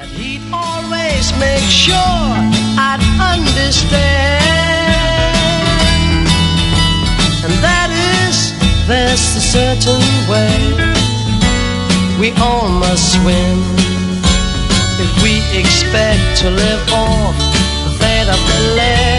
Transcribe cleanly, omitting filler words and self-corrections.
He'd always make sure I'd understand. And that is, there's a certain way we all must swim if we expect to live off the fate of the land.